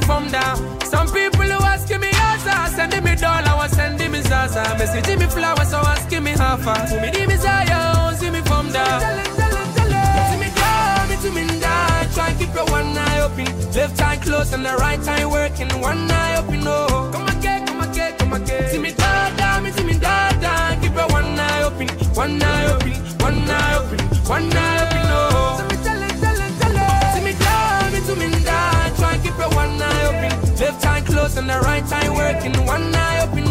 from down. Some people who asking me answer, sending me dollar, was sending me zaza. Messaging me flowers, so asking me how far. To me the desire, see me from down. See me down, me to me down. Try and keep your one eye open. Left eye closed and the right eye working. One eye open, oh. Come again, come again, come again. See me down, me to me down. Keep your one eye open. One eye open, one eye open, one eye open, oh. See me tell it. See me down, me to me down. Try and keep your one eye open. Left eye closed and the right eye working. One eye open.